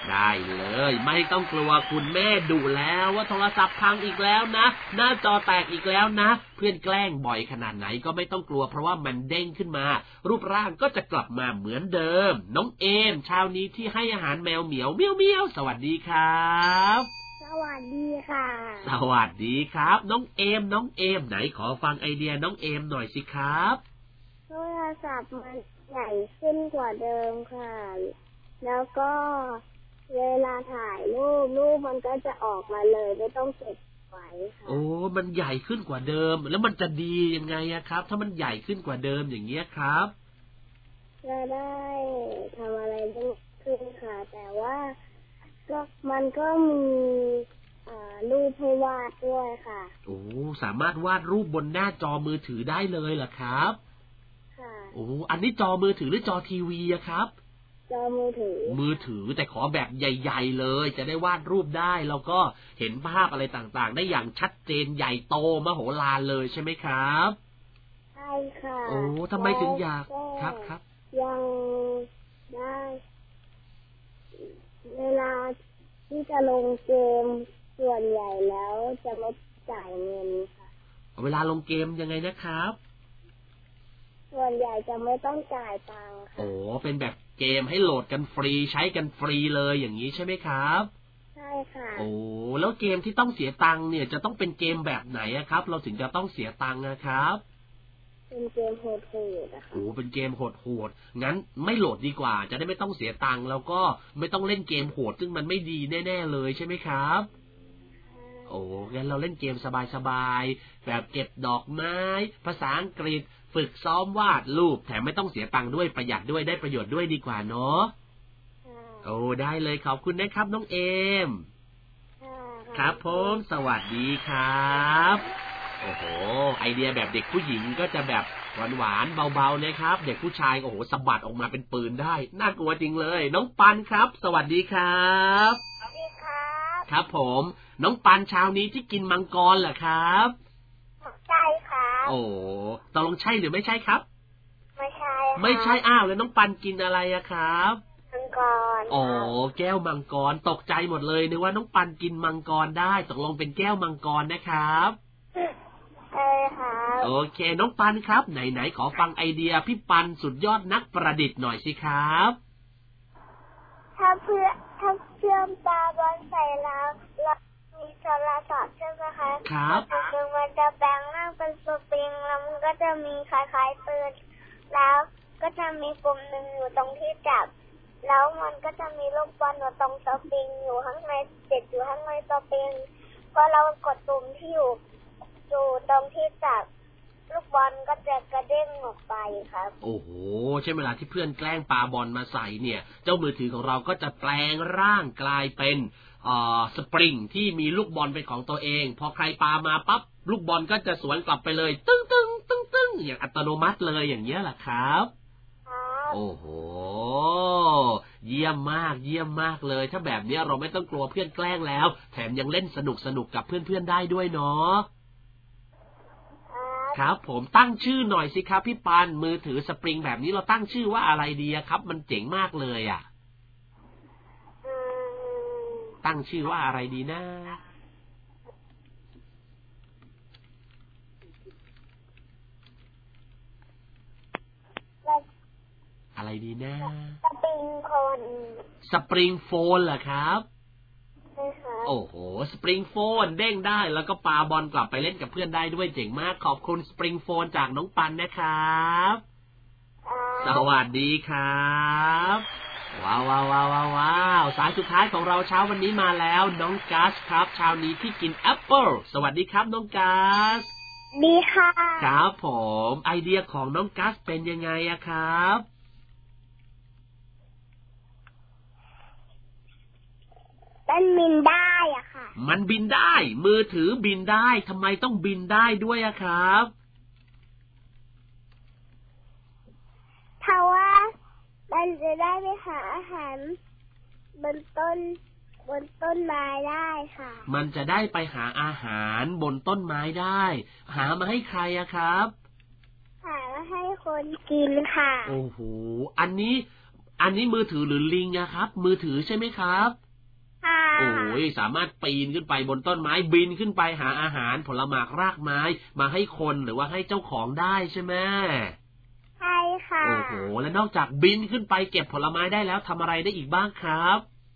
ได้เลยไม่ต้องกลัวคุณแม่ดุแล้วว่าโทรศัพท์พังอีกแล้วนะหน้าจอแตกอีกแล้วนะเพื่อนแกล้งบ่อยขนาดไหนก็ไม่ต้องกลัวเพราะว่ามันเด้งขึ้นมารูปร่างก็จะกลับมาเหมือนเดิมน้องเอมเช้านี้ที่ให้อาหารแมวเหมียวเมียวเมียวสวัสดีครับสวัสดีค่ะสวัสดีครับน้องเอมไหนขอฟังไอเดียน้องเอมหน่อยสิครับโทรศัพท์มันใหญ่ขึ้นกว่าเดิมค่ะแล้วก็เวลาถ่ายรูปมันก็จะออกมาเลยไม่ต้องเก็บไว้ค่ะโอ้มันใหญ่ขึ้นกว่าเดิมแล้วมันจะดียังไงครับถ้ามันใหญ่ขึ้นกว่าเดิมอย่างเงี้ยครับจะได้ทำอะไรได้ขึ้นค่ะแต่ว่าก็มันก็มีรูปให้วาดด้วยค่ะโอ้สามารถวาดรูปบนหน้าจอมือถือได้เลยเหรอครับค่ะโอ้อันนี้จอมือถือหรือจอทีวีอะครับจอมือถือแต่ขอแบบใหญ่ๆเลยจะได้วาดรูปได้แล้วก็เห็นภาพอะไรต่างๆได้อย่างชัดเจนใหญ่โตมโหฬารเลยใช่ไหมครับใช่ค่ะโอ้ทำไมถึงอยากครับยังได้เวลาที่จะลงเกมส่วนใหญ่แล้วจะไม่จ่ายเงินค่ะเวลาลงเกมยังไงนะครับส่วนใหญ่จะไม่ต้องจ่ายตังค์ค่ะโอ้เป็นแบบเกมให้โหลดกันฟรีใช้กันฟรีเลยอย่างนี้ใช่ไหมครับใช่ค่ะโอ้แล้วเกมที่ต้องเสียตังค์เนี่ยจะต้องเป็นเกมแบบไหนครับเราถึงจะต้องเสียตังค์นะครับเป็นเกมโหดๆนะคะโอ้เป็นเกมโหดๆงั้นไม่โหลดดีกว่าจะได้ไม่ต้องเสียตังค์แล้วก็ไม่ต้องเล่นเกมโหดซึ่งมันไม่ดีแน่ๆเลยใช่ไหมครับโอ้งั้นเราเล่นเกมสบายๆแบบเก็บดอกไม้ภาษาอังกฤษฝึกซ้อมวาดรูปแถมไม่ต้องเสียตังค์ด้วยประหยัดด้วยได้ประโยชน์ด้วยดีกว่าเนาะโอ้ได้เลยขอบคุณนะครับน้องเอมครับผมสวัสดีครับโอ้โหไอเดียแบบเด็กผู้หญิงก็จะแบบหวานๆเบาๆนะครับเด็กผู้ชายโอ้โหสะบัดออกมาเป็นปืนได้น่ากลัวจริงเลยน้องปันครับสวัสดีครับสวัสดีครับครับผมน้องปันเช้านี้ที่กินมังกรเหรอครับใช่ครับโอ้ตกลงใช่หรือไม่ใช่ครับไม่ใช่ไม่ใช่อ้าวแล้วน้องปันกินอะไรอะครับมังกรอ๋อแก้วมังกรตกใจหมดเลยนึกว่าน้องปันกินมังกรได้ตกลงเป็นแก้วมังกรนะครับใช่ครับโอเคน้องปันครับไหนขอฟังไอเดียพี่ปันสุดยอดนักประดิษฐ์หน่อยสิครับถ้าเชื่อมตาบอลใส่แล้วมีโทรศัพท์ใช่ไหมคะครับมันจะแปลงร่างเป็นสปริงแล้วมันก็จะมีคล้ายๆปืนแล้วก็จะมีปุ่มหนึ่งอยู่ตรงที่จับแล้วมันก็จะมีลูกบอลอยู่ตรงสปริงอยู่ข้างในติดอยู่ข้างในสปริงพอเรากดปุ่มที่อยู่ตรงที่จับลูกบอลก็จะกระเด้งออกไปครับโอ้โหใช่เวลาที่เพื่อนแกล้งปาบอลมาใส่เนี่ยเจ้ามือถือของเราก็จะแปลงร่างกลายเป็นสปริงที่มีลูกบอลเป็นของตัวเองพอใครปามาปั๊บลูกบอลก็จะสวนกลับไปเลยตึ้งอย่างอัตโนมัติเลยอย่างเงี้ยแหละครับโอ้โหเยี่ยมมากเลยถ้าแบบนี้เราไม่ต้องกลัวเพื่อนแกล้งแล้วแถมยังเล่นสนุกกับเพื่อนๆได้ด้วยเนาะครับผมตั้งชื่อหน่อยสิครับพี่ปันมือถือสปริงแบบนี้เราตั้งชื่อว่าอะไรดีครับมันเจ๋งมากเลยอ่ะตั้งชื่อว่าอะไรดีนะอะไรดีนะสปริงโฟนสปริงโฟนเหรอครับโอ้โหสปริงโฟนเด้งได้แล้วก็ปาบอลกลับไปเล่นกับเพื่อนได้ด้วยเจ๋งมากขอบคุณสปริงโฟนจากน้องปันนะครับสวัสดีครับว้าวสายสุดท้ายของเราเช้าวันนี้มาแล้วน้องกัสครับเช้านี้ที่กินแอปเปิลสวัสดีครับน้องกัสดีค่ะครับผมไอเดียของน้องกัสเป็นยังไงอะครับมันบินได้อะค่ะมันบินได้มือถือบินได้ทำไมต้องบินได้ด้วยอะครับเพราะว่ามันจะได้ไปหาอาหารบนต้นไม้ได้ค่ะมันจะได้ไปหาอาหารบนต้นไม้ได้หามาให้ใครอะครับหามาให้คนกินค่ะโอ้โหอันนี้อันนี้มือถือหรือลิงครับมือถือใช่ไหมครับโอ้ยสามารถปีนขึ้นไปบนต้นไม้บินขึ้นไปหาอาหารผลไม้รากไม้มาให้คนหรือว่าให้เจ้าของได้ใช่ไหมใช่ค่ะโอ้โหและนอกจากบินขึ้นไปเก็บผลไม้ได้แล้วทำอะไรได้อีกบ้างครับ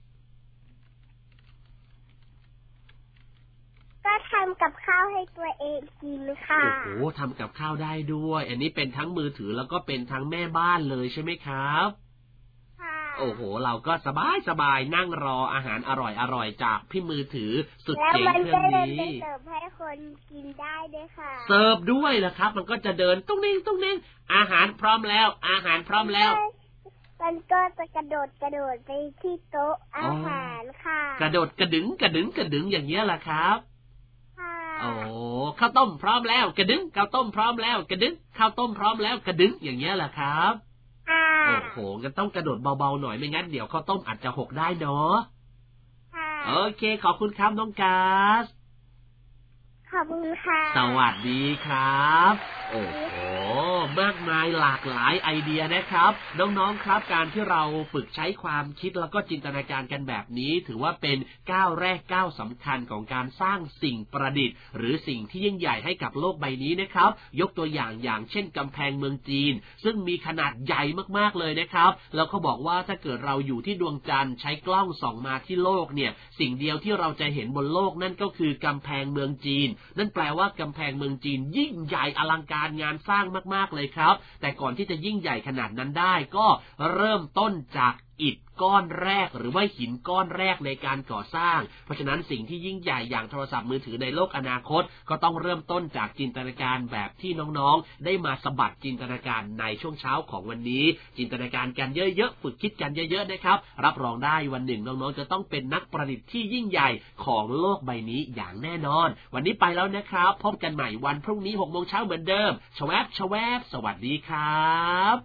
ก็ทำกับข้าวให้ตัวเองกินค่ะโอ้โหทำกับข้าวได้ด้วยอันนี้เป็นทั้งมือถือแล้วก็เป็นทั้งแม่บ้านเลยใช่ไหมครับโอ้โหเราก็สบายนั่งรออาหารอร่อยจากพี่มือถือสุดเจ๋งเครื่องนี้แล้วมันก็เสิร์ฟให้คนกินได้ด้วยค่ะเสิร์ฟด้วยเหรอครับมันก็จะเดินตุ้งนิ่งอาหารพร้อมแล้วอาหารพร้อมแล้วมันก็จะกระโดดไปที่โต๊ะอาหารค่ะกระโดดกระดึงอย่างเงี้ยแหละครับโอ้ข้าวต้มพร้อมแล้วกระดึงข้าวต้มพร้อมแล้วกระดึงข้าวต้มพร้อมแล้วกระดึงอย่างเงี้ยแหละครับโอ้โหงั้นต้องกระโดดเบาๆหน่อยไม่งั้นเดี๋ยวข้าวต้มอาจจะหกได้เนาะโอเคขอบคุณครับน้องก๊าซขอบคุณค่ะสวัสดีครับโอ้โหมากมายหลากหลายไอเดียนะครับน้องๆครับการที่เราฝึกใช้ความคิดแล้วก็จินตนาการกันแบบนี้ถือว่าเป็นก้าวแรกก้าวสำคัญของการสร้างสิ่งประดิษฐ์หรือสิ่งที่ยิ่งใหญ่ให้กับโลกใบนี้นะครับยกตัวอย่างเช่นกำแพงเมืองจีนซึ่งมีขนาดใหญ่มากๆเลยนะครับแล้วเขาบอกว่าถ้าเกิดเราอยู่ที่ดวงจันทร์ใช้กล้องส่องมาที่โลกเนี่ยสิ่งเดียวที่เราจะเห็นบนโลกนั่นก็คือกำแพงเมืองจีนนั่นแปลว่ากำแพงเมืองจีนยิ่งใหญ่อลังการงานสร้างมากๆเลยครับแต่ก่อนที่จะยิ่งใหญ่ขนาดนั้นได้ก็เริ่มต้นจากอิฐก้อนแรกหรือว่าหินก้อนแรกในการก่อสร้างเพราะฉะนั้นสิ่งที่ยิ่งใหญ่อย่างโทรศัพท์มือถือในโลกอนาคตก็ต้องเริ่มต้นจากจินตนาการแบบที่น้องๆได้มาสะบัดจินตนาการในช่วงเช้าของวันนี้จินตนาการกันเยอะๆฝึกคิดกันเยอะๆนะครับรับรองได้วันหนึ่งน้องๆจะต้องเป็นนักประดิษฐ์ที่ยิ่งใหญ่ของโลกใบนี้อย่างแน่นอนวันนี้ไปแล้วนะครับพบกันใหม่วันพรุ่งนี้ 6:00 นเหมือนเดิมชแวบสวัสดีครับ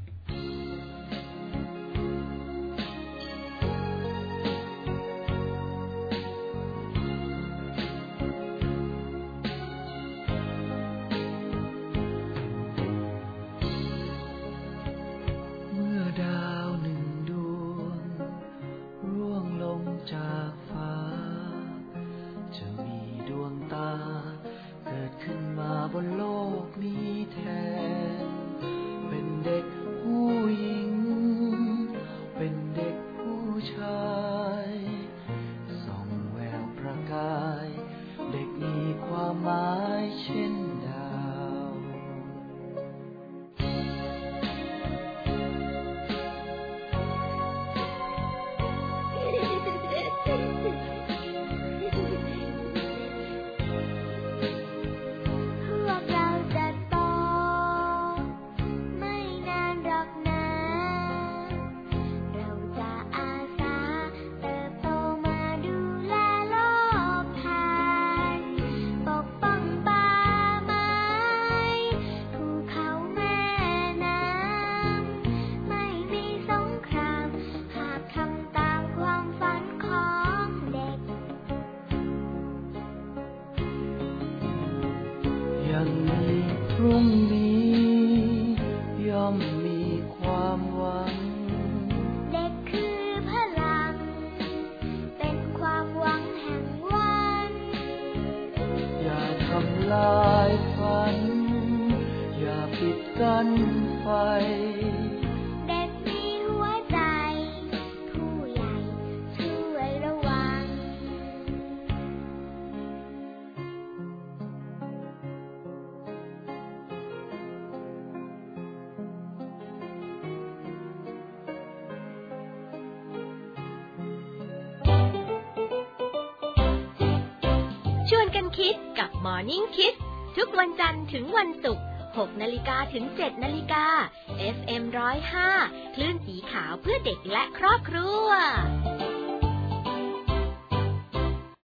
ชวนกันคิดกับ Morning Kids ทุกวันจันทร์ถึงวันศุกร์ 6 นาฬิกาถึง 7 นาฬิกา FM 105 คลื่นสีขาวเพื่อเด็กและครอบครัว